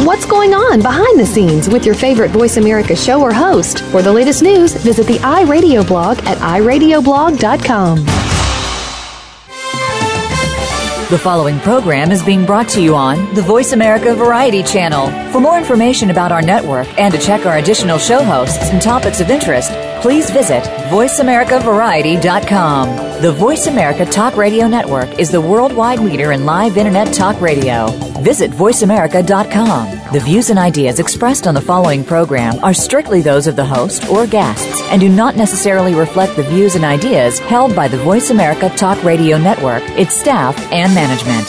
What's going on behind the scenes with your favorite Voice America show or host? For the latest news, visit the iRadio blog at iradioblog.com. The following program is being brought to you on the Voice America Variety Channel. For more information about our network and to check our additional show hosts and topics of interest, please visit voiceamericavariety.com. The Voice America Talk Radio Network is the worldwide leader in live Internet talk radio. Visit voiceamerica.com. The views and ideas expressed on the following program are strictly those of the host or guests and do not necessarily reflect the views and ideas held by the Voice America Talk Radio Network, its staff, and management.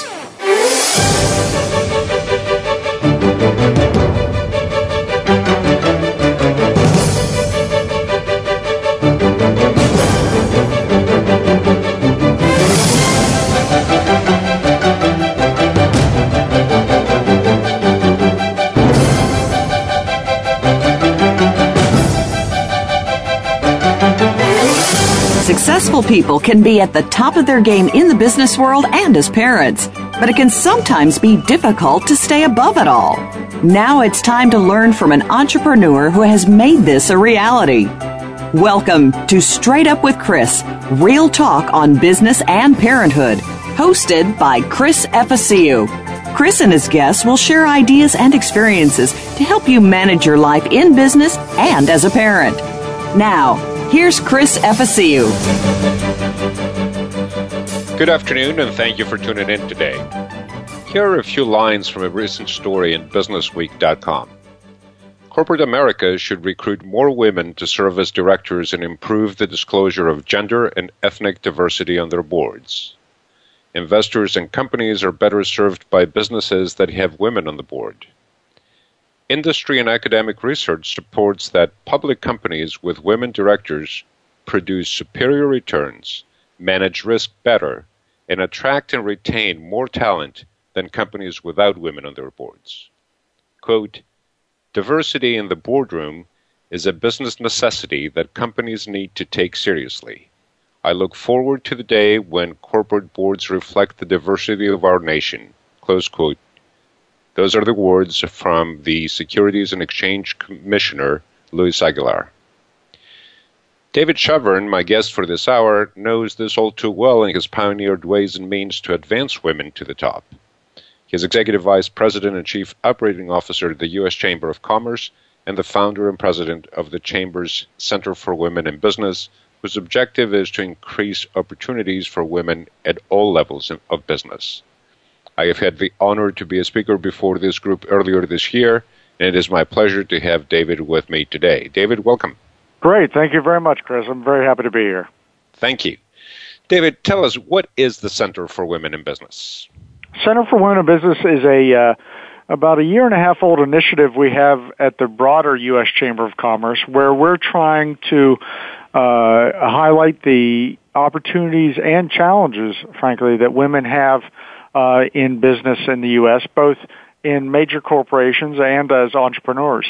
Successful people can be at the top of their game in the business world and as parents, but it can sometimes be difficult to stay above it all. Now it's time to learn from an entrepreneur who has made this a reality. Welcome to Straight Up with Chris, real talk on business and parenthood, hosted by Chris Efesiu. Chris and his guests will share ideas and experiences to help you manage your life in business and as a parent. Now, here's Chris Efesiu. Good afternoon, and thank you for tuning in today. Here are a few lines from a recent story in BusinessWeek.com. Corporate America should recruit more women to serve as directors and improve the disclosure of gender and ethnic diversity on their boards. Investors and companies are better served by businesses that have women on the board. Industry and academic research supports that public companies with women directors produce superior returns, manage risk better, and attract and retain more talent than companies without women on their boards. Quote, diversity in the boardroom is a business necessity that companies need to take seriously. I look forward to the day when corporate boards reflect the diversity of our nation. Close quote. Those are the words from the Securities and Exchange Commissioner, Luis Aguilar. David Shovern, my guest for this hour, knows this all too well and has pioneered ways and means to advance women to the top. He is Executive Vice President and Chief Operating Officer of the U.S. Chamber of Commerce and the founder and president of the Chamber's Center for Women in Business, whose objective is to increase opportunities for women at all levels of business. I have had the honor to be a speaker before this group earlier this year, and it is my pleasure to have David with me today. David, welcome. Great. Thank you very much, Chris. I'm very happy to be here. Thank you. David, tell us, what is the Center for Women in Business? Center for Women in Business is about a year-and-a-half-old initiative we have at the broader U.S. Chamber of Commerce, where we're trying to highlight the opportunities and challenges, frankly, that women have in business in the U.S., both in major corporations and as entrepreneurs.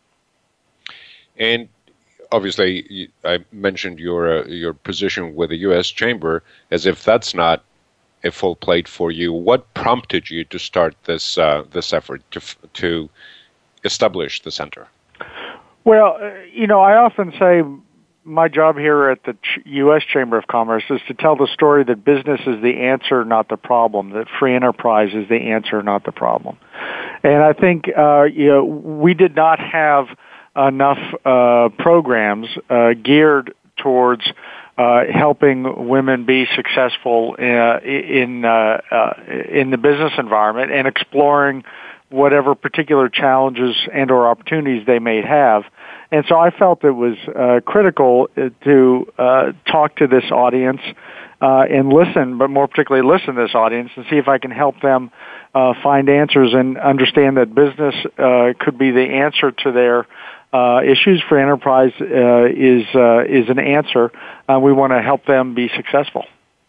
And obviously, I mentioned your position with the U.S. Chamber, as if that's not a full plate for you. What prompted you to start this effort to establish the center? Well, I often say my job here at the U.S. Chamber of Commerce is to tell the story that business is the answer, not the problem, that free enterprise is the answer, not the problem. And I think, we did not have enough programs geared towards helping women be successful in the business environment and exploring whatever particular challenges and or opportunities they may have. And so I felt it was critical to talk to this audience and listen, but more particularly listen to this audience and see if I can help them find answers and understand that business could be the answer to their issues. For enterprise is an answer. We want to help them be successful.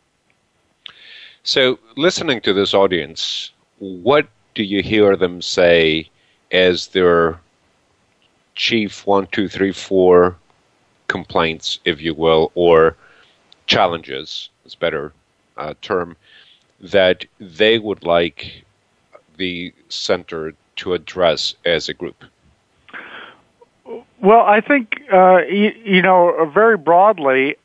So, listening to this audience, what do you hear them say as their chief 1, 2, 3, 4 complaints, if you will, or challenges, is a better term, that they would like the center to address as a group? Well, I think, very broadly,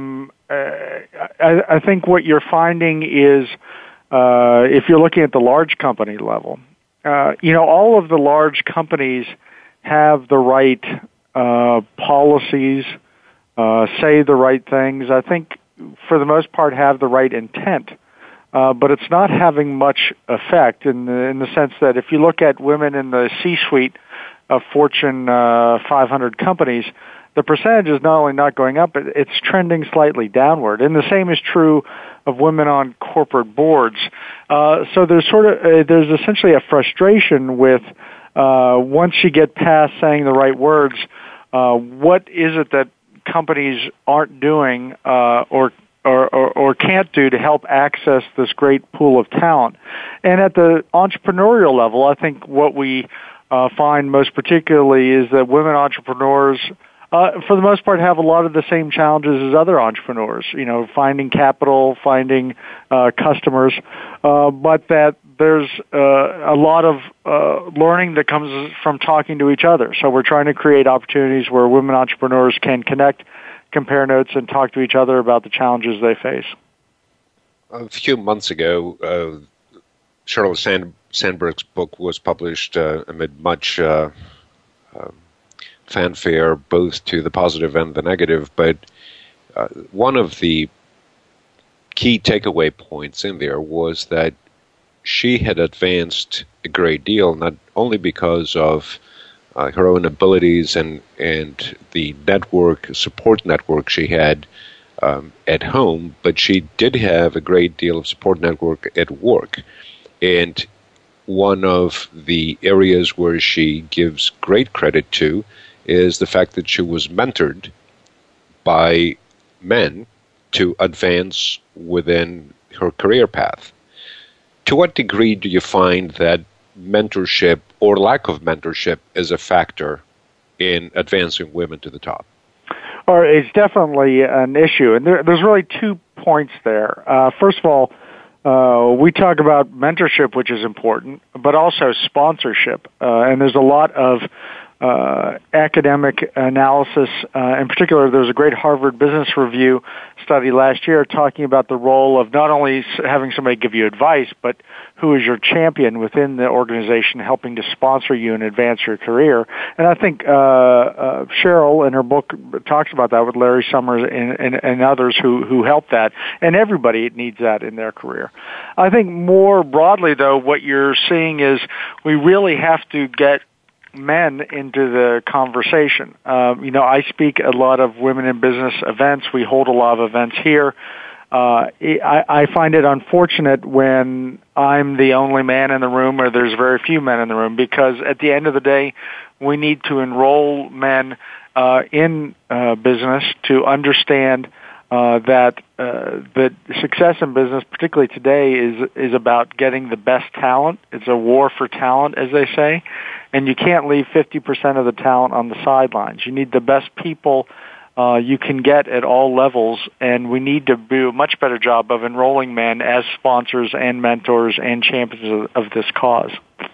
I think what you're finding is, if you're looking at the large company level, all of the large companies have the right policies, say the right things. I think, for the most part, have the right intent. But it's not having much effect in the sense that if you look at women in the C-suite of Fortune 500 companies, the percentage is not only not going up, it's trending slightly downward. And the same is true of women on corporate boards. So there's essentially a frustration with once you get past saying the right words, what is it that companies aren't doing or can't do to help access this great pool of talent? And at the entrepreneurial level, I think what we find most particularly is that women entrepreneurs, for the most part, have a lot of the same challenges as other entrepreneurs, finding capital, finding customers, but that there's a lot of learning that comes from talking to each other. So we're trying to create opportunities where women entrepreneurs can connect, compare notes, and talk to each other about the challenges they face. A few months ago, Sheryl Sandberg's book was published amid much fanfare, both to the positive and the negative, but one of the key takeaway points in there was that she had advanced a great deal, not only because of her own abilities and the support network she had at home, but she did have a great deal of support network at work. And one of the areas where she gives great credit to is the fact that she was mentored by men to advance within her career path. To what degree do you find that mentorship or lack of mentorship is a factor in advancing women to the top? Or it's definitely an issue, and there's really 2 points there. First of all, we talk about mentorship, which is important, but also sponsorship, and there's a lot of academic analysis. In particular, there was a great Harvard Business Review study last year talking about the role of not only having somebody give you advice, but who is your champion within the organization helping to sponsor you and advance your career. And I think Sheryl in her book talks about that with Larry Summers and others who help that. And everybody needs that in their career. I think more broadly, though, what you're seeing is we really have to get men into the conversation. I speak at a lot of women in business events. We hold a lot of events here. I find it unfortunate when I'm the only man in the room or there's very few men in the room, because at the end of the day, we need to enroll men in business to understand that success in business, particularly today, is about getting the best talent. It's a war for talent, as they say, and you can't leave 50% of the talent on the sidelines. You need the best people you can get at all levels, and we need to do a much better job of enrolling men as sponsors and mentors and champions of this cause.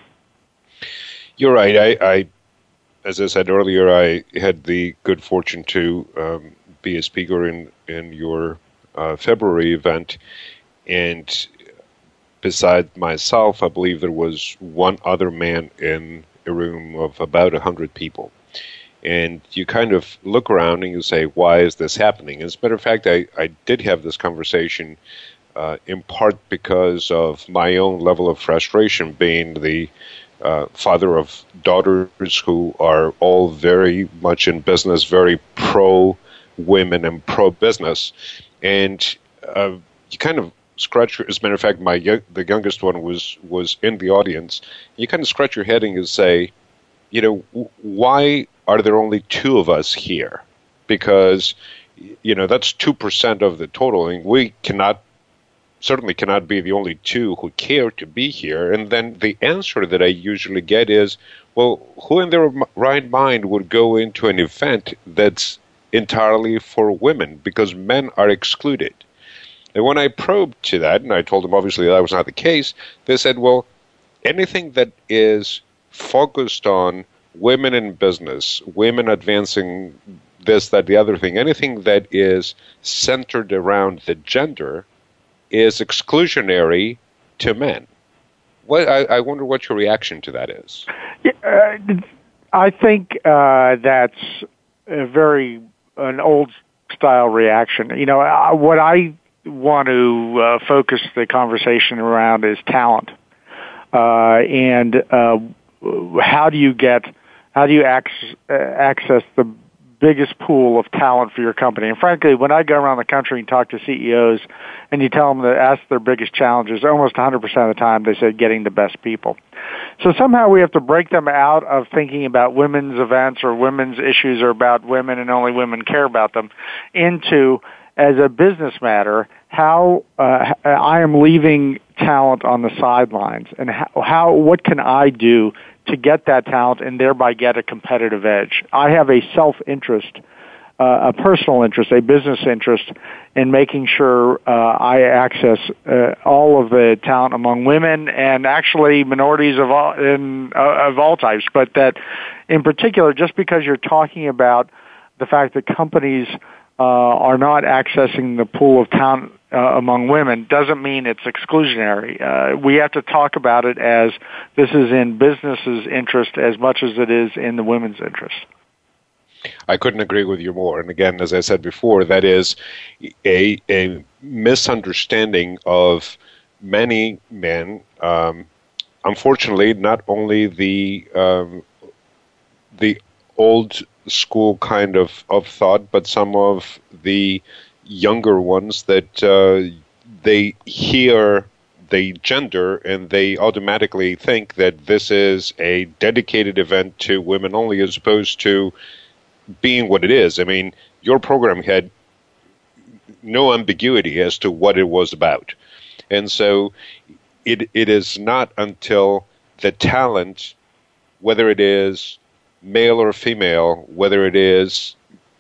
You're right. I as I said earlier, I had the good fortune to be a speaker in your February event, and beside myself, I believe there was one other man in a room of about 100 people. And you kind of look around and you say, why is this happening? As a matter of fact, I did have this conversation in part because of my own level of frustration, being the father of daughters who are all very much in business, very pro-women and pro-business. And you kind of scratch your, as a matter of fact, the youngest one was in the audience. You kind of scratch your head and you say, why are there only 2 of us here? Because, that's 2% of the total, and we certainly cannot be the only 2 who care to be here. And then the answer that I usually get is, well, who in their right mind would go into an event that's entirely for women, because men are excluded? And when I probed to that, and I told them obviously that was not the case, they said, well, anything that is focused on women in business, women advancing this, that, the other thing, anything that is centered around the gender is exclusionary to men. I wonder what your reaction to that is. I think that's an old-style reaction. What I want to focus the conversation around is talent, and how do you access the biggest pool of talent for your company. And frankly, when I go around the country and talk to CEOs and you tell them to ask their biggest challenges, almost 100% of the time they say getting the best people. So somehow we have to break them out of thinking about women's events or women's issues or about women and only women care about them into, as a business matter, how I am leaving talent on the sidelines and what can I do to get that talent and thereby get a competitive edge. I have a self-interest, a personal interest, a business interest in making sure I access all of the talent among women and actually minorities of all types. But that, in particular, just because you're talking about the fact that companies are not accessing the pool of talent among women doesn't mean it's exclusionary. We have to talk about it as this is in business's interest as much as it is in the women's interest. I couldn't agree with you more. And again, as I said before, that is a misunderstanding of many men. Unfortunately, not only the old school kind of thought, but some of the younger ones that they hear the gender and they automatically think that this is a dedicated event to women only, as opposed to being what it is. I mean, your program had no ambiguity as to what it was about. And so it is not until the talent, whether it is male or female, whether it is,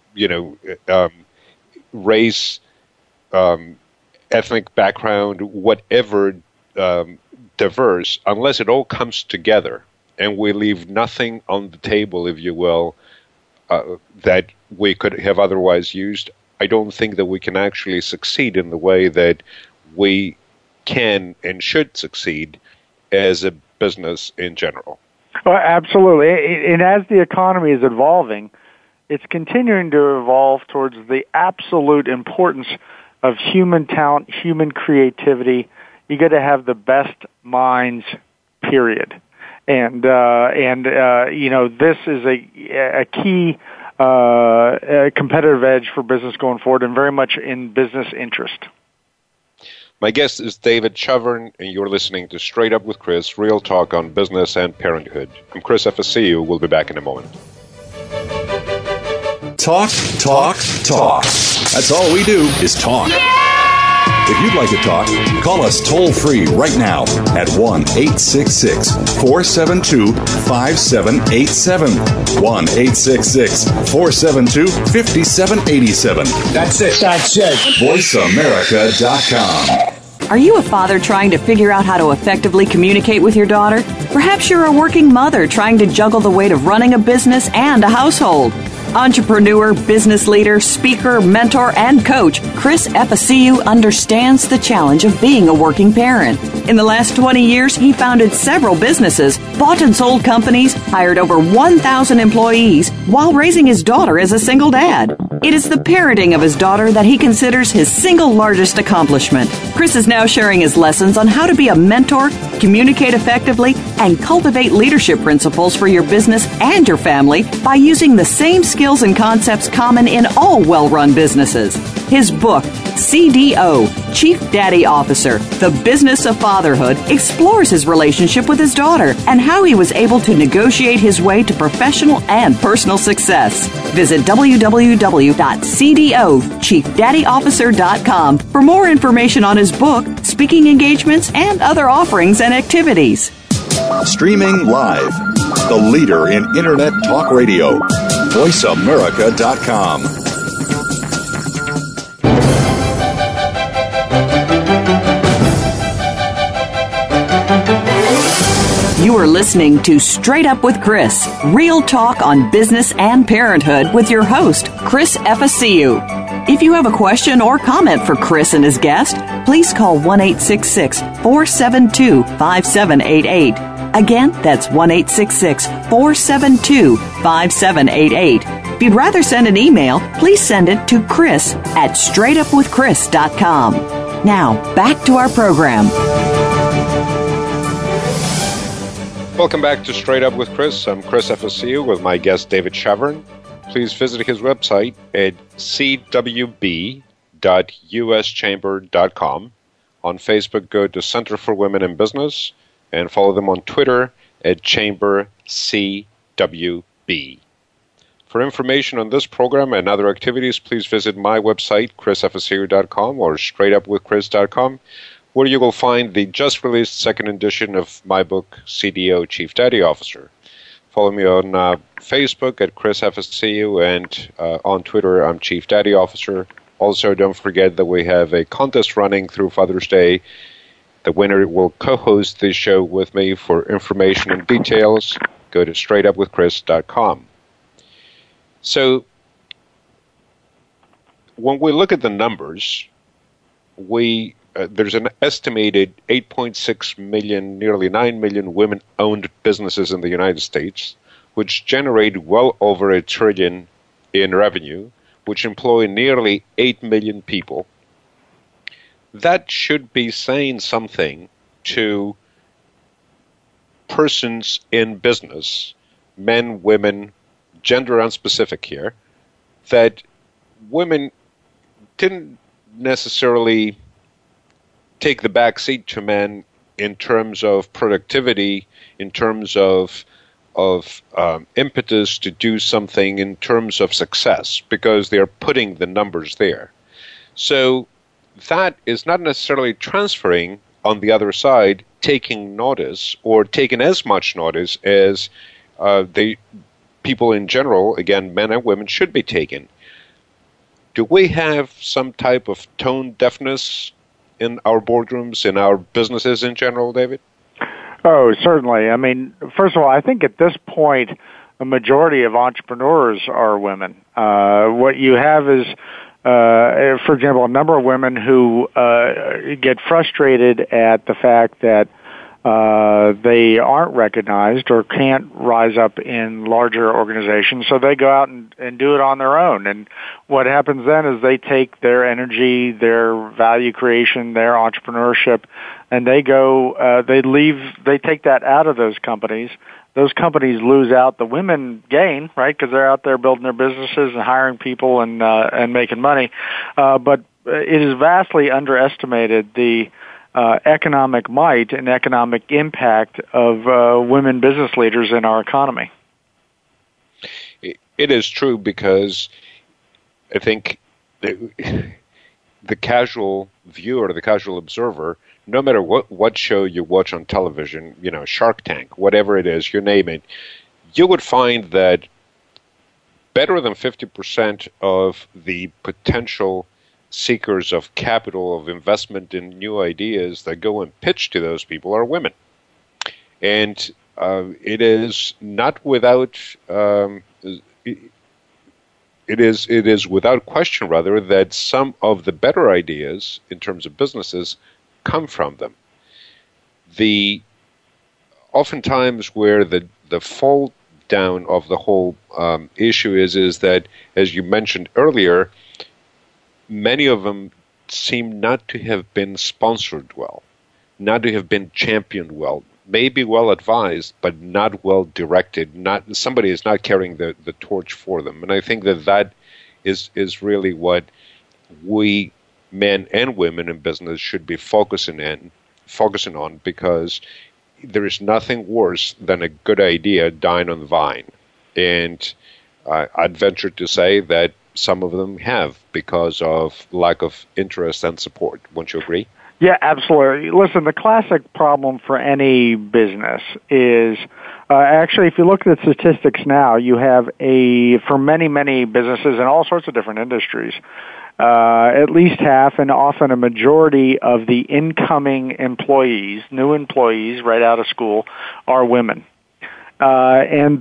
race, ethnic background, whatever diverse, unless it all comes together and we leave nothing on the table, if you will, that we could have otherwise used, I don't think that we can actually succeed in the way that we can and should succeed as a business in general. Well, absolutely. And as the economy is evolving, it's continuing to evolve towards the absolute importance of human talent, human creativity. You got to have the best minds, period. And this is a key competitive edge for business going forward, and very much in business interest. My guest is David Shovern, and you're listening to Straight Up with Chris, real talk on business and parenthood. I'm Chris FSCU. We'll be back in a moment. Talk, talk, talk. That's all we do is talk. If you'd like to talk, call us toll-free right now at 1-866-472-5787. 1-866-472-5787. That's it. VoiceAmerica.com. Are you a father trying to figure out how to effectively communicate with your daughter? Perhaps you're a working mother trying to juggle the weight of running a business and a household. Entrepreneur, business leader, speaker, mentor, and coach, Chris Epiceu understands the challenge of being a working parent. In the last 20 years, he founded several businesses, bought and sold companies, hired over 1,000 employees, while raising his daughter as a single dad. It is the parenting of his daughter that he considers his single largest accomplishment. Chris is now sharing his lessons on how to be a mentor, communicate effectively, and cultivate leadership principles for your business and your family by using the same skills and concepts common in all well-run businesses. His book, CDO, Chief Daddy Officer, The Business of Fatherhood, explores his relationship with his daughter and how he was able to negotiate his way to professional and personal success. Visit www.cdochiefdaddyofficer.com for more information on his book, speaking engagements, and other offerings and activities. Streaming live, the leader in Internet talk radio, VoiceAmerica.com. You are listening to Straight Up with Chris, real talk on business and parenthood with your host, Chris Efficiu. If you have a question or comment for Chris and his guest, please call 1-866-472-5788. Again, that's 1-866-472-5788. If you'd rather send an email, please send it to chris@straightupwithchris.com. Now, back to our program. Welcome back to Straight Up with Chris. I'm Chris Efficiu with my guest David Shavern. Please visit his website at cwb.uschamber.com. On Facebook, go to Center for Women in Business and follow them on Twitter at ChamberCWB. For information on this program and other activities, please visit my website, chrisefficiu.com or straightupwithchris.com, where you will find the just-released second edition of my book, CDO, Chief Daddy Officer. Follow me on Facebook at Chris Efficiu, and on Twitter, I'm Chief Daddy Officer. Also, don't forget that we have a contest running through Father's Day. The winner will co-host this show with me. For information and details, go to straightupwithchris.com. So, when we look at the numbers, there's an estimated 8.6 million, nearly 9 million women-owned businesses in the United States, which generate well over $1 trillion in revenue, which employ nearly 8 million people. That should be saying something to persons in business, men, women, gender unspecific here, that women didn't necessarily take the back seat to men in terms of productivity, in terms of impetus to do something, in terms of success, because they're putting the numbers there. So that is not necessarily transferring on the other side, taking notice or taking as much notice as people in general, again, men and women, should be taking. Do we have some type of tone deafness in our boardrooms, in our businesses in general, David? Oh, certainly. I mean, first of all, I think at this point, a majority of entrepreneurs are women. What you have is, for example, a number of women who get frustrated at the fact that they aren't recognized or can't rise up in larger organizations, so they go out and do it on their own. And what happens then is they take their energy, their value creation, their entrepreneurship, and they take that out of those companies. Those companies lose out. The women gain, right, because they're out there building their businesses and hiring people and making money. But it is vastly underestimated the economic might and economic impact of women business leaders in our economy. It is true, because I think the casual viewer, the casual observer, no matter what show you watch on television, Shark Tank, whatever it is, you name it, you would find that better than 50% of the potential seekers of capital, of investment in new ideas that go and pitch to those people are women. And it is not without it is without question, rather, that some of the better ideas in terms of businesses come from them. Oftentimes where the fall down of the whole issue is that, as you mentioned earlier, many of them seem not to have been sponsored well, not to have been championed well, maybe well advised, but not well directed. Somebody is not carrying the torch for them. And I think that is really what we, men and women in business, should be focusing on, because there is nothing worse than a good idea dying on the vine. And I'd venture to say that some of them have, because of lack of interest and support. Won't you agree? Yeah, absolutely. Listen, the classic problem for any business is, actually, if you look at the statistics now, you have for many, many businesses in all sorts of different industries, at least half and often a majority of the incoming employees, new employees right out of school, are women. And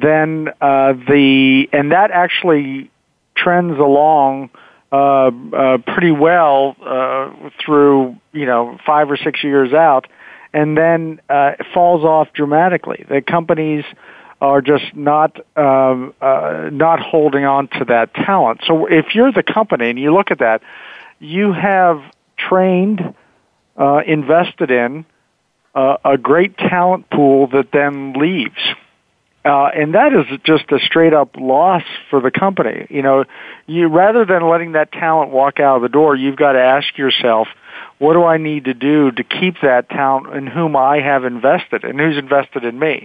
that actually trends along pretty well through 5 or 6 years out, and then it falls off dramatically. The companies are just not holding on to that talent. So if you're the company and you look at that, you have trained, invested in a great talent pool that then leaves. And that is just a straight up loss for the company. You rather than letting that talent walk out of the door, you've got to ask yourself, what do I need to do to keep that talent in whom I have invested and who's invested in me?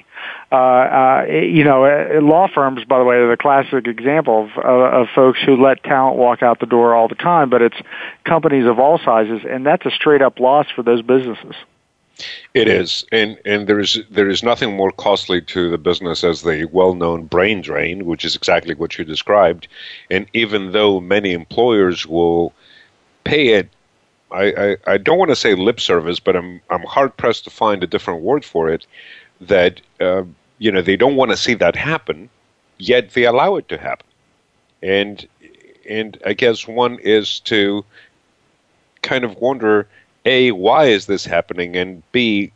Law firms, by the way, are the classic example of folks who let talent walk out the door all the time, but it's companies of all sizes, and that's a straight up loss for those businesses. It is, and there is nothing more costly to the business as the well-known brain drain, which is exactly what you described. And even though many employers will pay it, I don't want to say lip service, but I'm hard pressed to find a different word for it. That they don't want to see that happen, yet they allow it to happen. And I guess one is to kind of wonder, A, why is this happening, and B,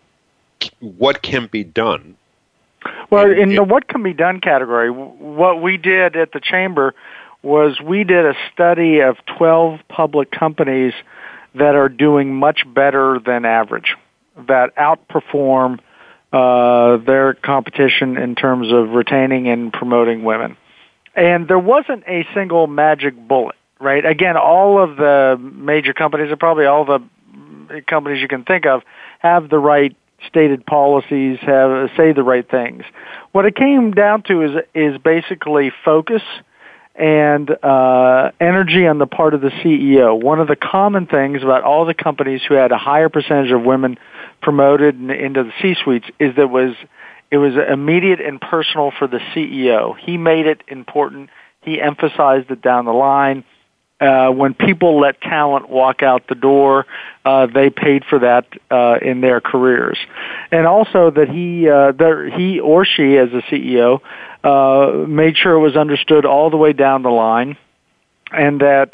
what can be done? Well, in the what can be done category, what we did at the Chamber was we did a study of 12 public companies that are doing much better than average, that outperform their competition in terms of retaining and promoting women. And there wasn't a single magic bullet, right? Again, all of the major companies, and probably all the companies you can think of, have the right stated policies, say the right things. What it came down to is basically focus and energy on the part of the CEO. One of the common things about all the companies who had a higher percentage of women promoted into the C-suites is that it was immediate and personal for the CEO. He made it important. He emphasized it down the line. When people let talent walk out the door, they paid for that in their careers. And also that he or she, as a CEO, made sure it was understood all the way down the line, and that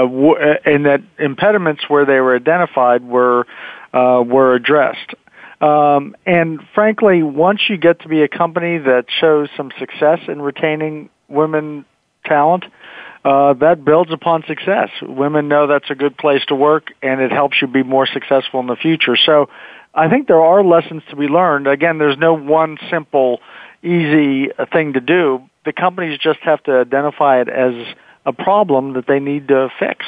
impediments where they were identified were addressed. And frankly, once you get to be a company that shows some success in retaining women talent, that builds upon success. Women know that's a good place to work, and it helps you be more successful in the future. So I think there are lessons to be learned. Again, there's no one simple, easy thing to do. The companies just have to identify it as a problem that they need to fix.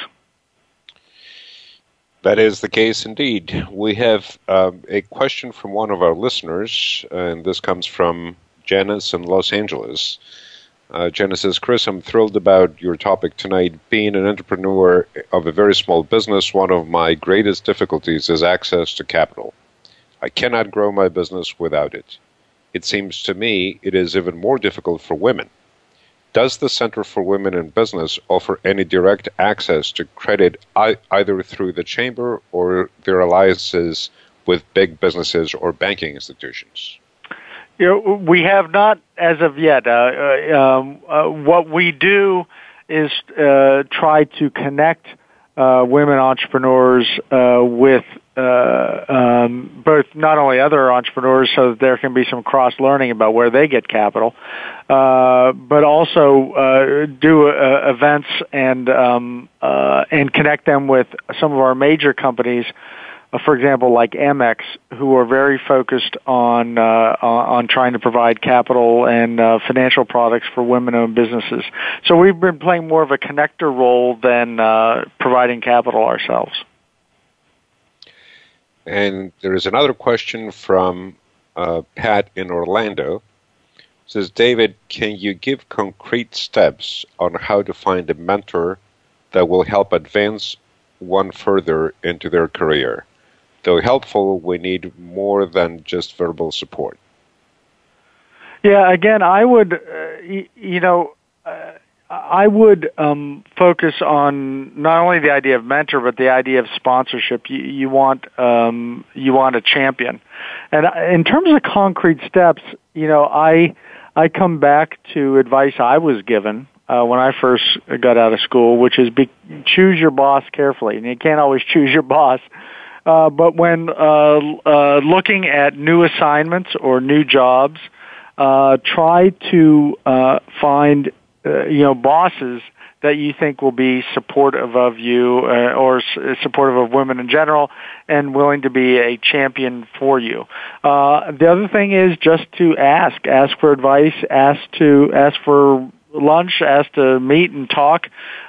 That is the case indeed. We have a question from one of our listeners, and this comes from Janice in Los Angeles. Janice says, Chris, I'm thrilled about your topic tonight. Being an entrepreneur of a very small business, one of my greatest difficulties is access to capital. I cannot grow my business without it. It seems to me it is even more difficult for women. Does the Center for Women in Business offer any direct access to credit either through the Chamber or their alliances with big businesses or banking institutions? We have not as of yet. What we do is try to connect women entrepreneurs with both not only other entrepreneurs so that there can be some cross-learning about where they get capital, but also do events and connect them with some of our major companies, for example, like Amex, who are very focused on trying to provide capital and financial products for women-owned businesses. So we've been playing more of a connector role than providing capital ourselves. And there is another question from Pat in Orlando. It says, David, can you give concrete steps on how to find a mentor that will help advance one further into their career? Though helpful, we need more than just verbal support. I would focus on not only the idea of mentor, but the idea of sponsorship. You want a champion, and in terms of concrete steps, I come back to advice I was given when I first got out of school, which is choose your boss carefully, and you can't always choose your boss. But when looking at new assignments or new jobs, try to find bosses that you think will be supportive of you or supportive of women in general and willing to be a champion for you. The other thing is just to ask for advice, ask for lunch, ask to meet and talk.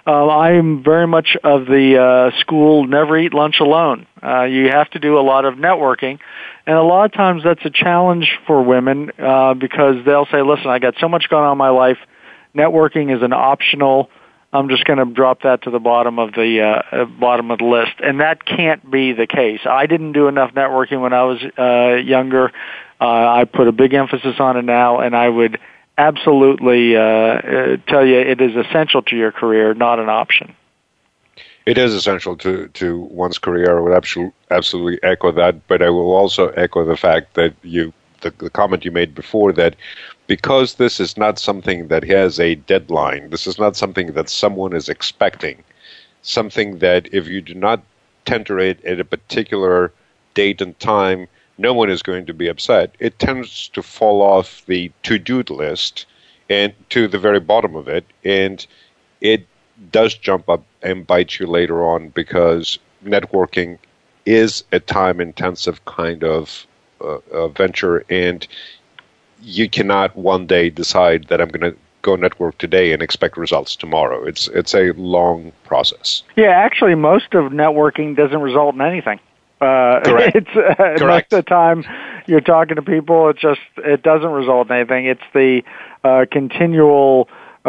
I'm very much of the school, never eat lunch alone. You have to do a lot of networking. And a lot of times that's a challenge for women because they'll say, listen, I got so much going on in my life. Networking is an optional. I'm just going to drop that to the bottom of the list, and that can't be the case. I didn't do enough networking when I was younger. I put a big emphasis on it now, and I would absolutely tell you it is essential to your career, not an option. It is essential to one's career. I would absolutely echo that, but I will also echo the fact that the comment you made before that because this is not something that has a deadline, this is not something that someone is expecting, something that if you do not tender it at a particular date and time, no one is going to be upset. It tends to fall off the to-do list and to the very bottom of it, and it does jump up and bite you later on because networking is a time-intensive kind of venture, and you cannot one day decide that I'm going to go network today and expect results tomorrow. It's a long process. Yeah, actually, most of networking doesn't result in anything. Correct. Correct. Most of the time you're talking to people, it doesn't result in anything. It's the continual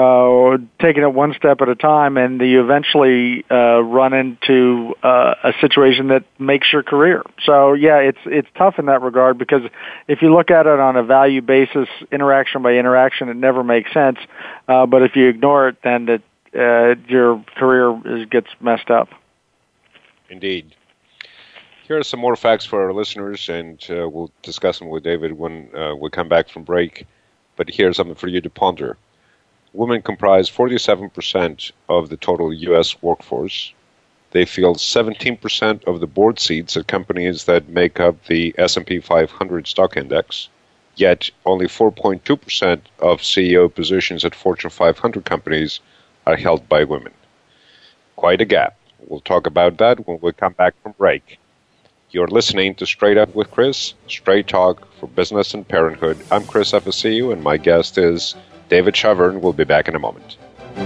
taking it one step at a time, and you eventually run into a situation that makes your career. So yeah, it's tough in that regard because if you look at it on a value basis, interaction by interaction, it never makes sense. But if you ignore it, then your career gets messed up. Indeed. Here are some more facts for our listeners, and we'll discuss them with David when we come back from break. But here's something for you to ponder. Women comprise 47% of the total U.S. workforce. They fill 17% of the board seats at companies that make up the S&P 500 stock index, yet only 4.2% of CEO positions at Fortune 500 companies are held by women. Quite a gap. We'll talk about that when we come back from break. You're listening to Straight Up with Chris, straight talk for business and parenthood. I'm Chris FSCU, and my guest is David Shavern. We'll be back in a moment.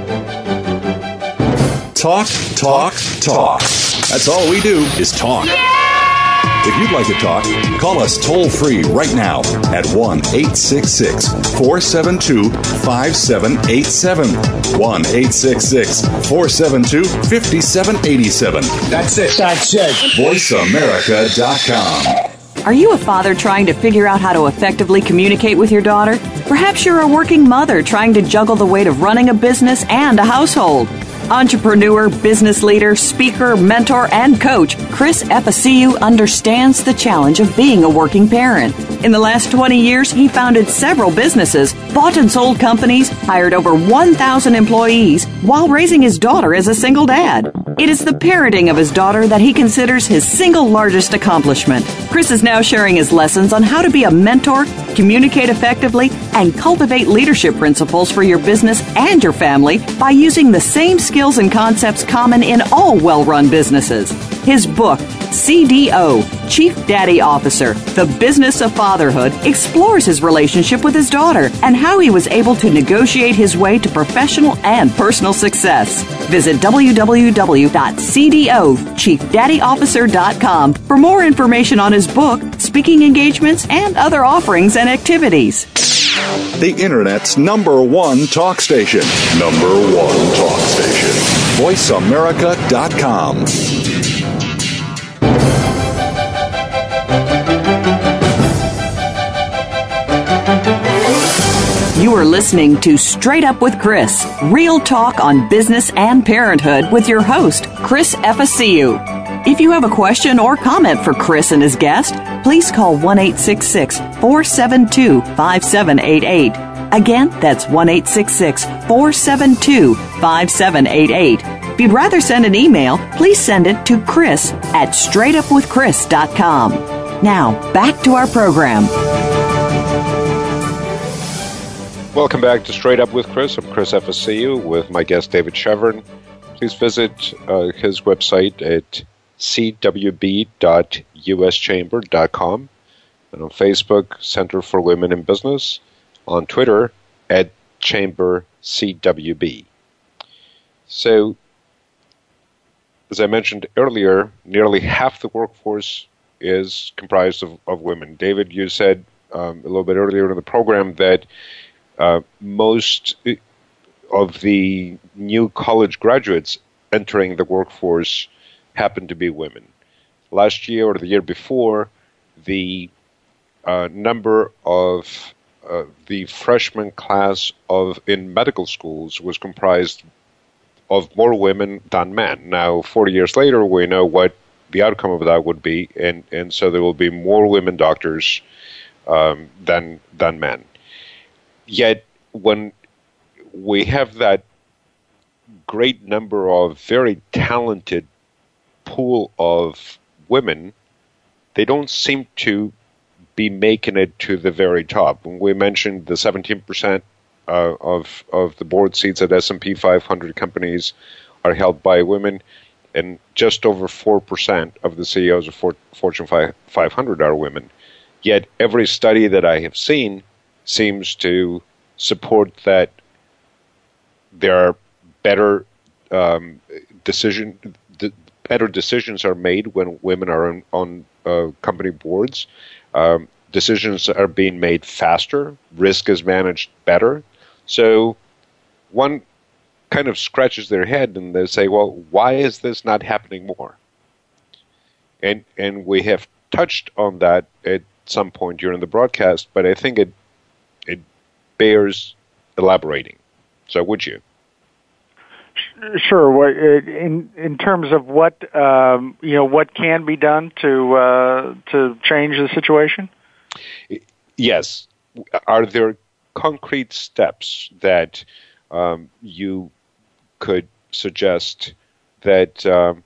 Talk, talk, talk. That's all we do is talk. If you'd like to talk, call us toll-free right now at 1-866-472-5787. 1-866-472-5787. That's it. VoiceAmerica.com. Are you a father trying to figure out how to effectively communicate with your daughter? Perhaps you're a working mother trying to juggle the weight of running a business and a household. Entrepreneur, business leader, speaker, mentor, and coach, Chris Epiceu understands the challenge of being a working parent. In the last 20 years, he founded several businesses, bought and sold companies, hired over 1,000 employees, while raising his daughter as a single dad. It is the parenting of his daughter that he considers his single largest accomplishment. Chris is now sharing his lessons on how to be a mentor, communicate effectively, and cultivate leadership principles for your business and your family by using the same skills and concepts common in all well-run businesses. His book, CDO, Chief Daddy Officer, The Business of Fatherhood, explores his relationship with his daughter and how he was able to negotiate his way to professional and personal success. Visit www.cdochiefdaddyofficer.com for more information on his book, speaking engagements, and other offerings and activities. The Internet's #1 talk station. #1 talk station. VoiceAmerica.com. You are listening to Straight Up with Chris, real talk on business and parenthood with your host, Chris Efficiu. If you have a question or comment for Chris and his guest, please call 1-866-472-5788. Again, that's 1-866-472-5788. If you'd rather send an email, please send it to chris@straightupwithchris.com. Now, back to our program. Welcome back to Straight Up with Chris. I'm Chris Efficiu with my guest David Shevern. Please visit his website at cwb.uschamber.com, and on Facebook, Center for Women in Business, on Twitter at Chamber CWB. So, as I mentioned earlier, nearly half the workforce is comprised of women. David, you said a little bit earlier in the program that most of the new college graduates entering the workforce happen to be women. Last year or the year before, the number of the freshman class in medical schools was comprised of more women than men. Now, 40 years later, we know what the outcome of that would be, and so there will be more women doctors than men. Yet, when we have that great number of very talented pool of women, they don't seem to be making it to the very top. When we mentioned the 17% of the board seats at S&P 500 companies are held by women, and just over 4% of the CEOs of Fortune 500 are women. Yet every study that I have seen seems to support that there are better decisions are made when women are on company boards. Decisions are being made faster. Risk is managed better. So one kind of scratches their head and they say, well, why is this not happening more? And we have touched on that at some point during the broadcast, but I think it bears elaborating. So would you? Sure. In terms of what what can be done to change the situation? Yes. Are there concrete steps that you could suggest that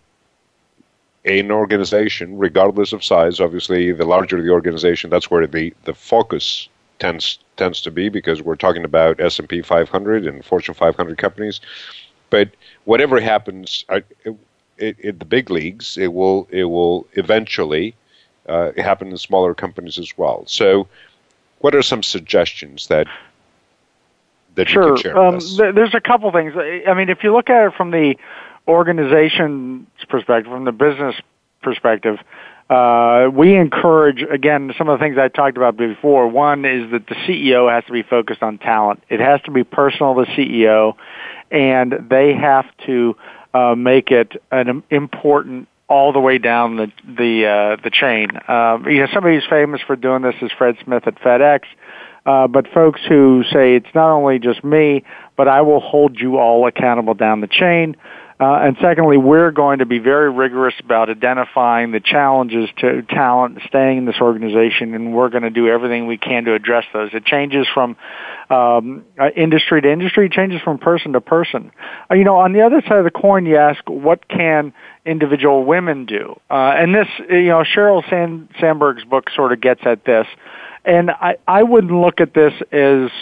an organization, regardless of size, obviously the larger the organization, that's where the focus tends to be, because we're talking about S&P 500 and Fortune 500 companies. But whatever happens in the big leagues, it will eventually happen in smaller companies as well. So, what are some suggestions that sure. you could share with us? There's a couple things. I mean, if you look at it from the organization's perspective, from the business perspective, we encourage, again, some of the things I talked about before. One is that the CEO has to be focused on talent. It has to be personal to the CEO, and they have to make it an important all the way down the chain. Somebody who's famous for doing this is Fred Smith at FedEx. But folks who say it's not only just me, but I will hold you all accountable down the chain. And secondly, we're going to be very rigorous about identifying the challenges to talent staying in this organization, and we're going to do everything we can to address those. It changes from industry to industry, it changes from person to person. On the other side of the coin, you ask, what can individual women do? And this, Sheryl Sandberg's book sort of gets at this. And I wouldn't look at this as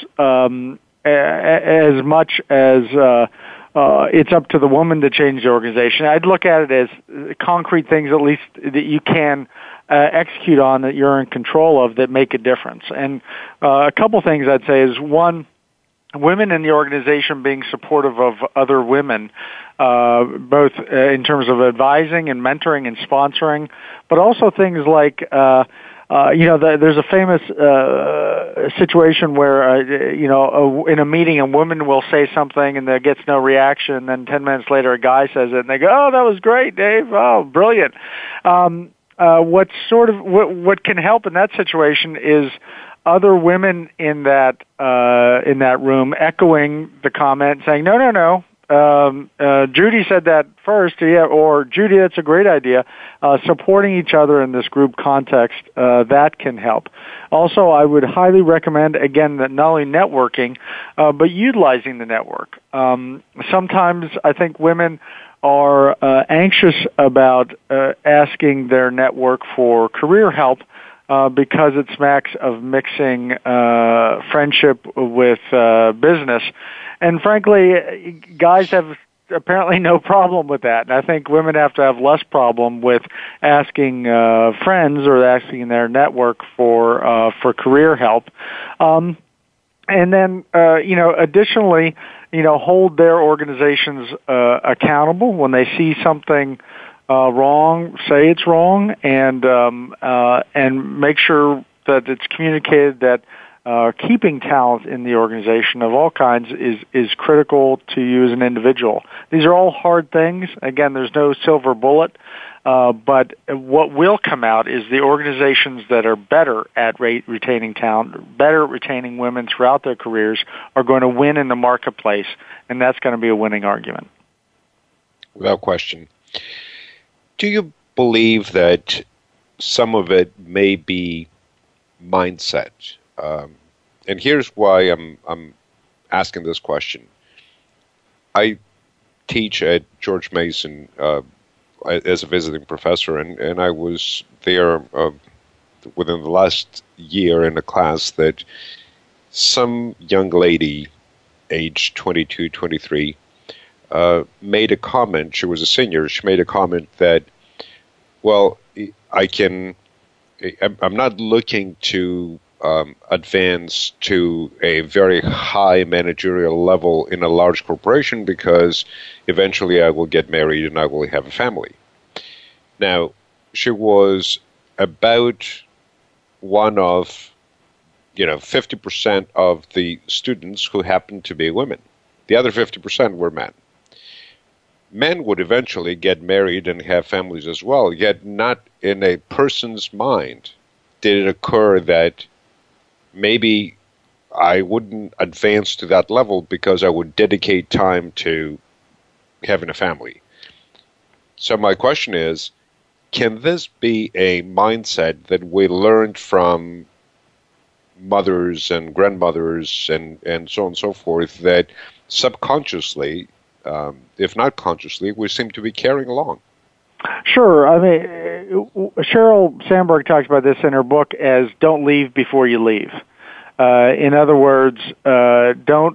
much as it's up to the woman to change the organization. I'd look at it as concrete things, at least, that you can execute on, that you're in control of, that make a difference. And a couple things I'd say is, one, women in the organization being supportive of other women, both in terms of advising and mentoring and sponsoring, but also things like there's a famous situation where, in a meeting, a woman will say something and there gets no reaction, and then 10 minutes later a guy says it, and they go, "Oh, that was great, Dave. Oh, brilliant." What can help in that situation is other women in that room echoing the comment, saying, no, Judy said that first, yeah, or Judy, that's a great idea. Supporting each other in this group context, that can help. Also, I would highly recommend, again, that not only networking, but utilizing the network. Sometimes I think women are anxious about asking their network for career help because it smacks of mixing friendship with business. And frankly, guys have apparently no problem with that. And I think women have to have less problem with asking friends or asking their network for career help. And then, additionally, hold their organizations accountable when they see something wrong. Say it's wrong, and make sure that it's communicated that keeping talent in the organization of all kinds is critical to you as an individual. These are all hard things. Again, there's no silver bullet. But what will come out is the organizations that are better at retaining talent, better at retaining women throughout their careers, are going to win in the marketplace, and that's going to be a winning argument. Without question. Do you believe that some of it may be mindset? And here's why I'm asking this question. I teach at George Mason as a visiting professor, and I was there within the last year in a class that some young lady, age 22, 23, made a comment. She was a senior. She made a comment that, well, I'm not looking to advance to a very high managerial level in a large corporation because eventually I will get married and I will have a family. Now, she was about one of 50% of the students who happened to be women. The other 50% were men. Men would eventually get married and have families as well, yet not in a person's mind did it occur that maybe I wouldn't advance to that level because I would dedicate time to having a family. So my question is, can this be a mindset that we learned from mothers and grandmothers and so on and so forth that subconsciously, if not consciously, we seem to be carrying along? Sure. I mean, Sheryl Sandberg talks about this in her book as "Don't leave before you leave." In other words, don't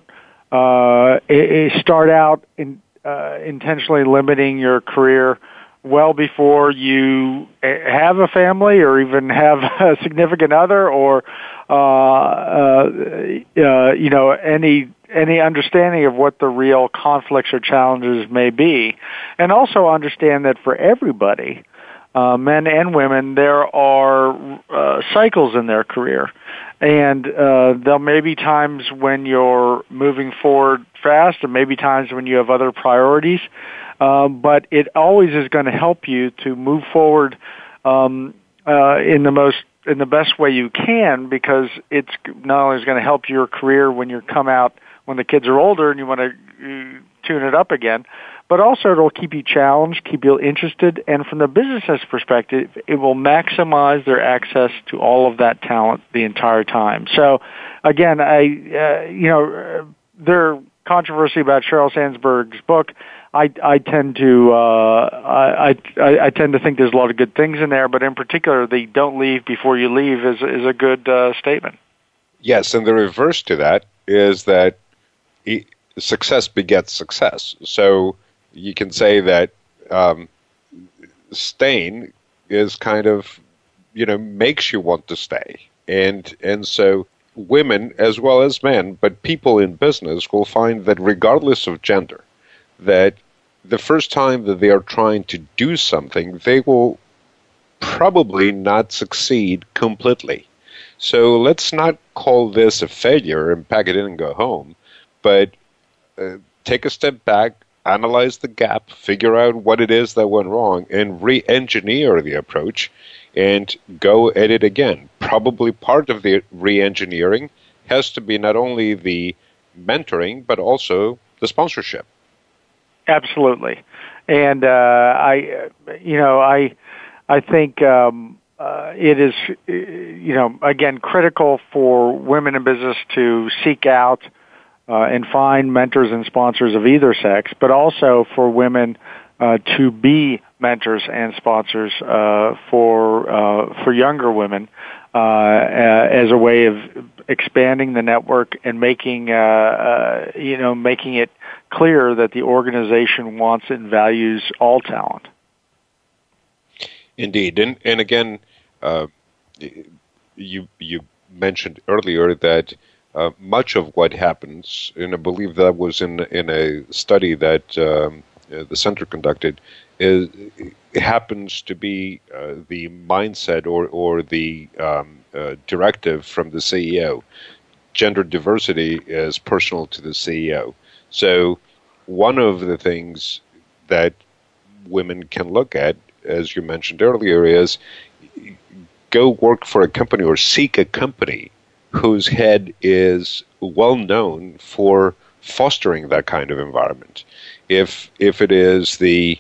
start out intentionally limiting your career well before you have a family or even have a significant other or any understanding of what the real conflicts or challenges may be. And also understand that for everybody, men and women, there are cycles in their career. And there may be times when you're moving forward fast, and maybe times when you have other priorities. But it always is going to help you to move forward in the best way you can, because it's not only is going to help your career when you come out when the kids are older and you want to tune it up again, but also it'll keep you challenged, keep you interested, and from the business's perspective, it will maximize their access to all of that talent the entire time. So, again, there's controversy about Sheryl Sandberg's book. I tend to think there's a lot of good things in there, but in particular, the "don't leave before you leave" is a good statement. Yes, and the reverse to that is that success begets success. So you can say that staying is kind of, makes you want to stay. And so women as well as men, but people in business will find that regardless of gender, that the first time that they are trying to do something, they will probably not succeed completely. So let's not call this a failure and pack it in and go home, but take a step back, analyze the gap, figure out what it is that went wrong, and re-engineer the approach and go at it again. Probably part of the re-engineering has to be not only the mentoring, but also the sponsorship. Absolutely. And I think it is, again, critical for women in business to seek out and find mentors and sponsors of either sex, but also for women to be mentors and sponsors for younger women as a way of expanding the network and making it clear that the organization wants and values all talent. Indeed, and again, you mentioned earlier that much of what happens, and I believe that was in a study that the center conducted, it happens to be the mindset or the directive from the CEO. Gender diversity is personal to the CEO. So one of the things that women can look at, as you mentioned earlier, is go work for a company or seek a company whose head is well known for fostering that kind of environment. If it is a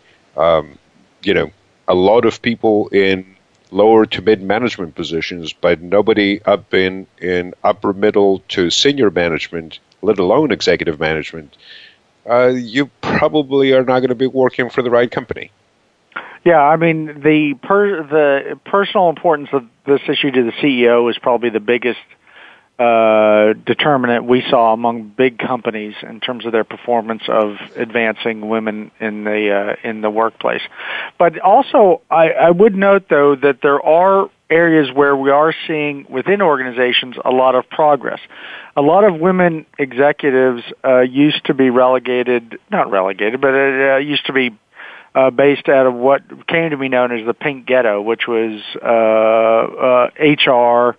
lot of people in lower to mid management positions, but nobody up in upper middle to senior management, let alone executive management, you probably are not going to be working for the right company. Yeah, I mean, the personal importance of this issue to the CEO is probably the biggest determinant we saw among big companies in terms of their performance of advancing women in the workplace. But also, I would note, though, that there are areas where we are seeing within organizations a lot of progress. A lot of women executives used to be used to be based out of what came to be known as the pink ghetto, which was HR,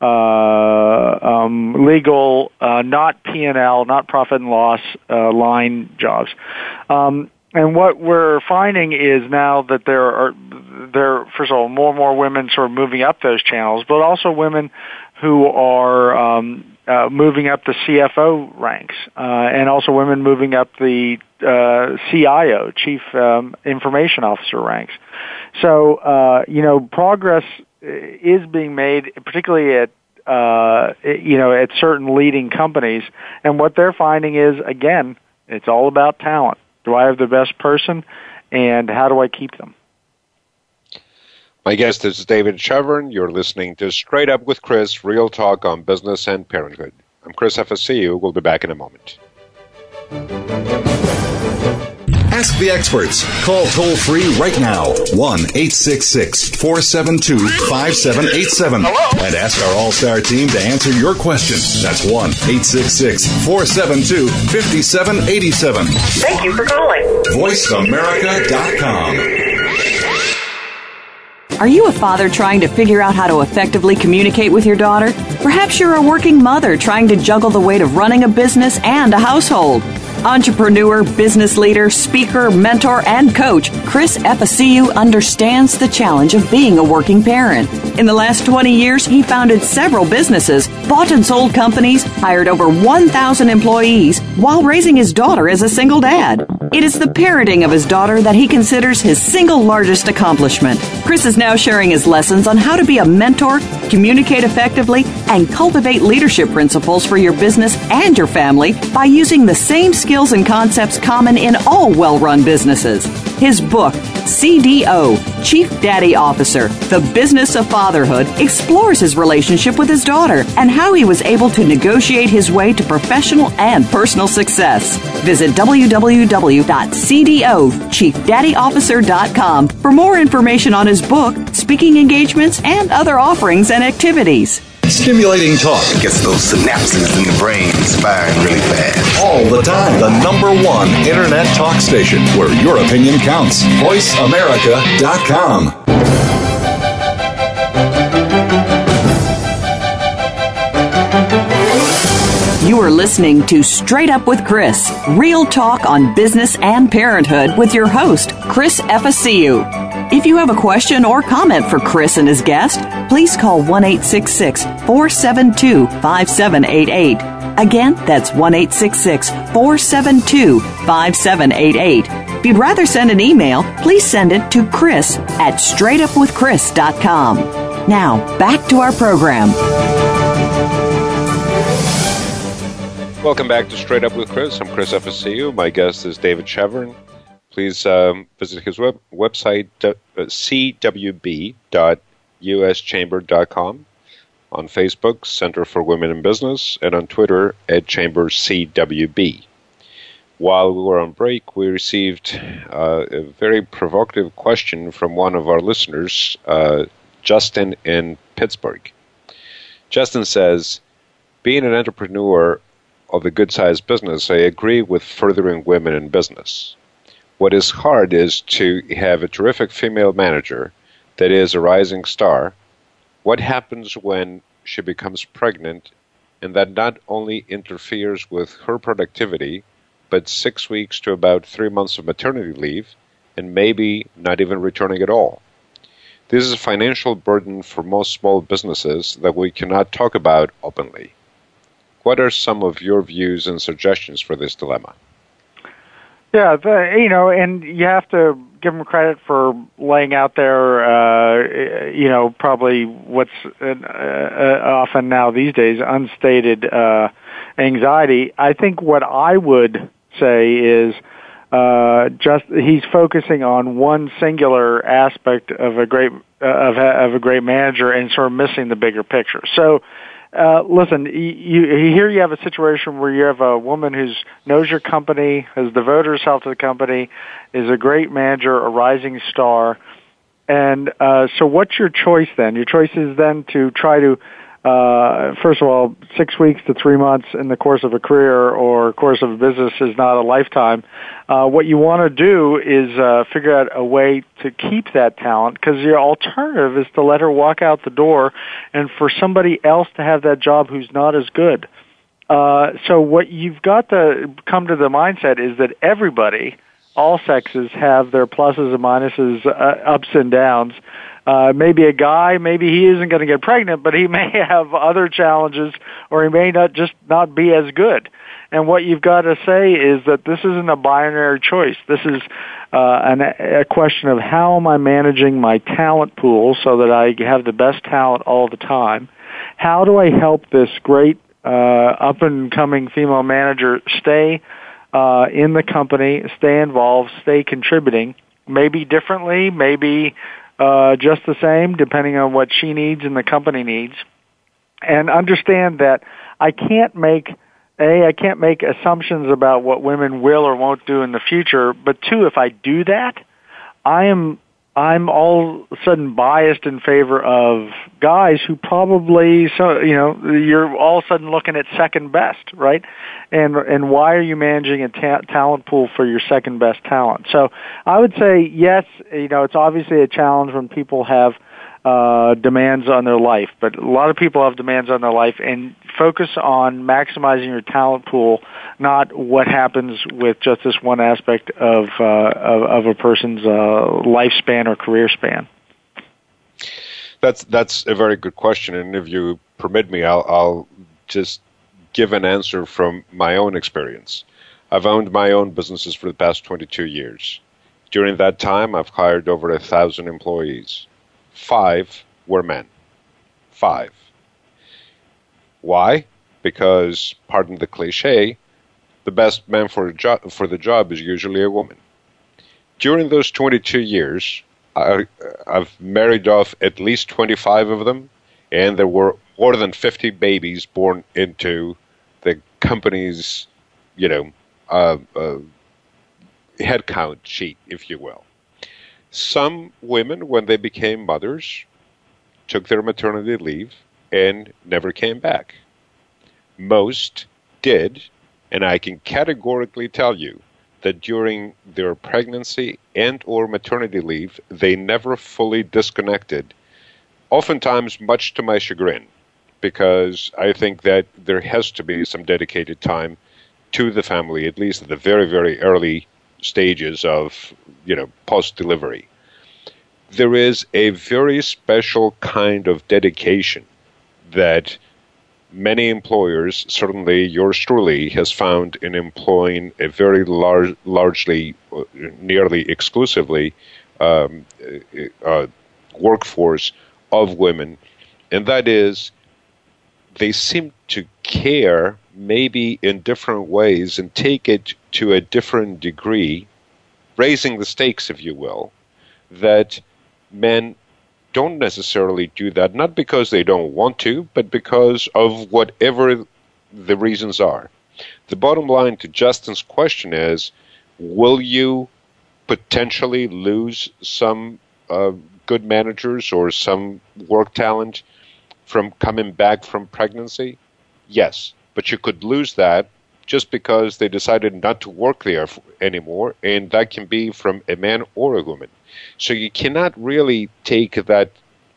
legal, not P&L, not profit and loss line jobs. And what we're finding is now that there are first of all more and more women sort of moving up those channels, but also women who are moving up the CFO ranks, and also women moving up the CIO, Chief Information Officer ranks. So, progress is being made, particularly at certain leading companies. And what they're finding is, again, it's all about talent. Do I have the best person, and how do I keep them? My guest is David Shavern. You're listening to Straight Up with Chris, Real Talk on Business and Parenthood. I'm Chris FSCU. We'll be back in a moment. Ask the experts. Call toll-free right now, 1-866-472-5787. And ask our All-Star team to answer your question. That's 1-866-472-5787. Thank you for calling. VoiceAmerica.com. Are you a father trying to figure out how to effectively communicate with your daughter? Perhaps you're a working mother trying to juggle the weight of running a business and a household. Entrepreneur, business leader, speaker, mentor, and coach, Chris FSCU understands the challenge of being a working parent. In the last 20 years, he founded several businesses, bought and sold companies, hired over 1,000 employees, while raising his daughter as a single dad. It is the parenting of his daughter that he considers his single largest accomplishment. Chris is now sharing his lessons on how to be a mentor, communicate effectively, and cultivate leadership principles for your business and your family by using the same skills and concepts common in all well-run businesses. His book, CDO, Chief Daddy Officer, The Business of Fatherhood, explores his relationship with his daughter and how he was able to negotiate his way to professional and personal success. Visit www.cdochiefdaddyofficer.com for more information on his book, speaking engagements, and other offerings and activities. Stimulating talk. It gets those synapses in the brain firing really fast. All the time. The #1 Internet talk station where your opinion counts. VoiceAmerica.com. You are listening to Straight Up with Chris, real talk on business and parenthood with your host, Chris FSCU. If you have a question or comment for Chris and his guest, please call 1-866-472-5788. Again, that's 1-866-472-5788. If you'd rather send an email, please send it to chris@straightupwithchris.com. Now, back to our program. Welcome back to Straight Up with Chris. I'm Chris FSCU. My guest is David Chevron. Please visit his website, cwb.uschamber.com. On Facebook, Center for Women in Business, and on Twitter, @ChamberCWB. While we were on break, we received a very provocative question from one of our listeners, Justin in Pittsburgh. Justin says, being an entrepreneur of a good-sized business, I agree with furthering women in business. What is hard is to have a terrific female manager that is a rising star. What happens when she becomes pregnant and that not only interferes with her productivity, but 6 weeks to about 3 months of maternity leave and maybe not even returning at all? This is a financial burden for most small businesses that we cannot talk about openly. What are some of your views and suggestions for this dilemma? Yeah, and you have to give them credit for laying out there, probably what's often now these days unstated anxiety. I think what I would say is he's focusing on one singular aspect of a great manager and sort of missing the bigger picture. So. Listen, here you have a situation where you have a woman who knows your company, has devoted herself to the company, is a great manager, a rising star. And so what's your choice then? Your choice is then to try to, first of all, 6 weeks to 3 months in the course of a career or course of a business is not a lifetime. What you want to do is figure out a way to keep that talent, because your alternative is to let her walk out the door and for somebody else to have that job who's not as good. So what you've got to come to the mindset is that everybody, all sexes, have their pluses and minuses, ups and downs. Maybe a guy, maybe he isn't going to get pregnant, but he may have other challenges, or he may not be as good. And what you've got to say is that this isn't a binary choice. This is a question of how am I managing my talent pool so that I have the best talent all the time? How do I help this great up-and-coming female manager stay in the company, stay involved, stay contributing, maybe differently, maybe just the same, depending on what she needs and the company needs, and understand that I can't make assumptions about what women will or won't do in the future, but two, if I do that, I'm all of a sudden biased in favor of guys who probably, you're all of a sudden looking at second best, right? And why are you managing a talent pool for your second best talent? So I would say, yes, it's obviously a challenge when people have demands on their life, but a lot of people have demands on their life, and focus on maximizing your talent pool, not what happens with just this one aspect of a person's lifespan or career span. That's a very good question, and if you permit me, I'll just give an answer from my own experience. I've owned my own businesses for the past 22 years. During that time, I've hired over 1,000 employees. 5 were men. 5. Why? Because, pardon the cliche, the best man for the job is usually a woman. During those 22 years, I've married off at least 25 of them, and there were more than 50 babies born into the company's, headcount sheet, if you will. Some women, when they became mothers, took their maternity leave and never came back. Most did, and I can categorically tell you that during their pregnancy and or maternity leave, they never fully disconnected, oftentimes much to my chagrin, because I think that there has to be some dedicated time to the family, at least at the very, very early stages of, post-delivery. there is a very special kind of dedication that many employers, certainly yours truly, has found in employing a very largely, nearly exclusively, workforce of women, and that is they seem to care maybe in different ways and take it to a different degree, raising the stakes, if you will, that men don't necessarily do that, not because they don't want to, but because of whatever the reasons are. The bottom line to Justin's question is, will you potentially lose some good managers or some work talent from coming back from pregnancy? Yes, but you could lose that just because they decided not to work there anymore, and that can be from a man or a woman. So you cannot really take that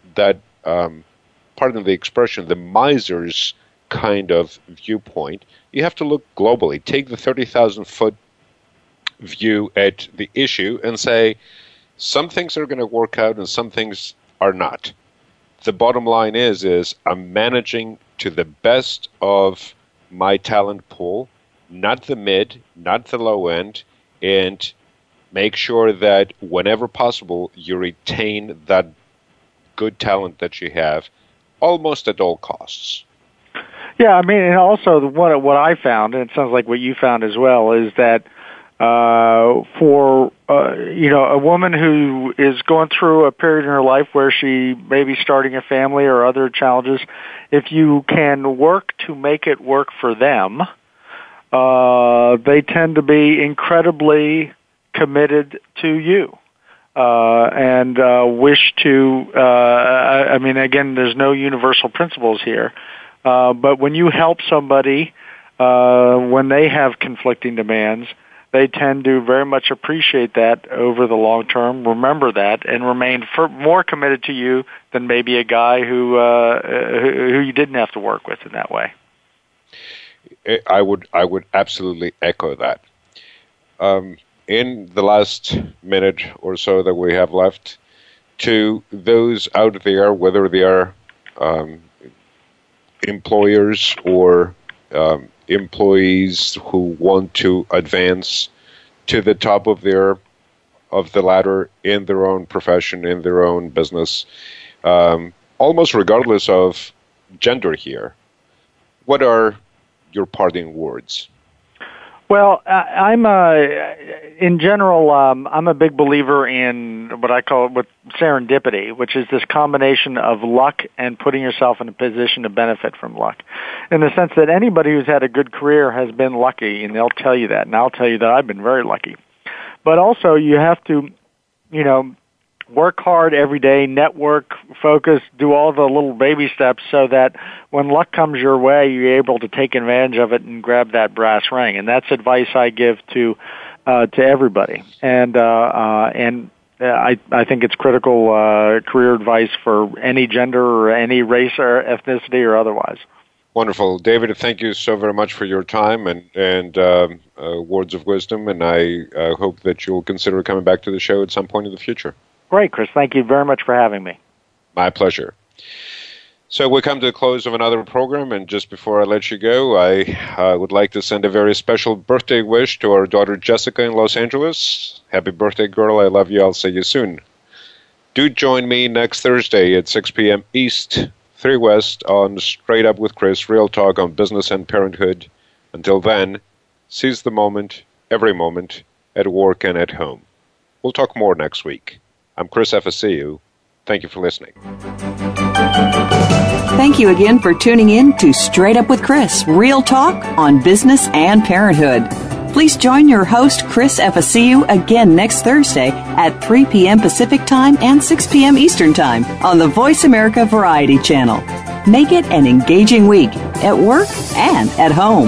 pardon the expression, the miser's kind of viewpoint. You have to look globally. Take the 30,000-foot view at the issue and say, some things are going to work out and some things are not. The bottom line is I'm managing to the best of my talent pool, not the mid, not the low end, and make sure that whenever possible you retain that good talent that you have almost at all costs. Yeah, I mean, and also what I found, and it sounds like what you found as well, is that for a woman who is going through a period in her life where she may be starting a family or other challenges, if you can work to make it work for them, they tend to be incredibly committed to you and wish to. I mean, again, there's no universal principles here, but when you help somebody when they have conflicting demands, they tend to very much appreciate that over the long term, remember that, and remain more committed to you than maybe a guy who you didn't have to work with in that way. I would absolutely echo that. In the last minute or so that we have left, to those out there, whether they are employers or employees who want to advance to the top of the ladder in their own profession, in their own business, almost regardless of gender here, what are your parting words? Well, in general, I'm a big believer in what I call serendipity, which is this combination of luck and putting yourself in a position to benefit from luck. In the sense that anybody who's had a good career has been lucky, and they'll tell you that, and I'll tell you that I've been very lucky. But also, you have to, work hard every day, network, focus, do all the little baby steps so that when luck comes your way, you're able to take advantage of it and grab that brass ring. And that's advice I give to everybody. And I think it's critical career advice for any gender or any race or ethnicity or otherwise. Wonderful. David, thank you so very much for your time and words of wisdom, and I hope that you'll consider coming back to the show at some point in the future. Great, Chris. Thank you very much for having me. My pleasure. So we come to the close of another program, and just before I let you go, I would like to send a very special birthday wish to our daughter Jessica in Los Angeles. Happy birthday, girl. I love you. I'll see you soon. Do join me next Thursday at 6 p.m. East, 3 West on Straight Up with Chris, Real Talk on Business and Parenthood. Until then, seize the moment, every moment, at work and at home. We'll talk more next week. I'm Chris FSCU. Thank you for listening. Thank you again for tuning in to Straight Up with Chris, Real Talk on Business and Parenthood. Please join your host, Chris FSCU, again next Thursday at 3 p.m. Pacific Time and 6 p.m. Eastern Time on the Voice America Variety Channel. Make it an engaging week at work and at home.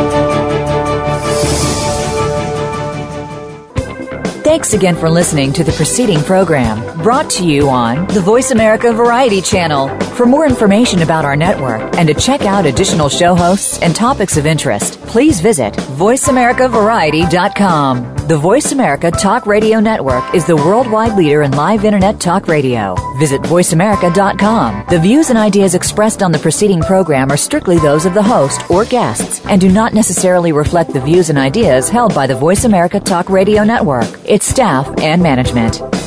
Thanks again for listening to the preceding program brought to you on the Voice America Variety Channel. For more information about our network and to check out additional show hosts and topics of interest, please visit VoiceAmericaVariety.com. The Voice America Talk Radio Network is the worldwide leader in live Internet talk radio. Visit VoiceAmerica.com. The views and ideas expressed on the preceding program are strictly those of the host or guests and do not necessarily reflect the views and ideas held by the Voice America Talk Radio Network, its staff, and management.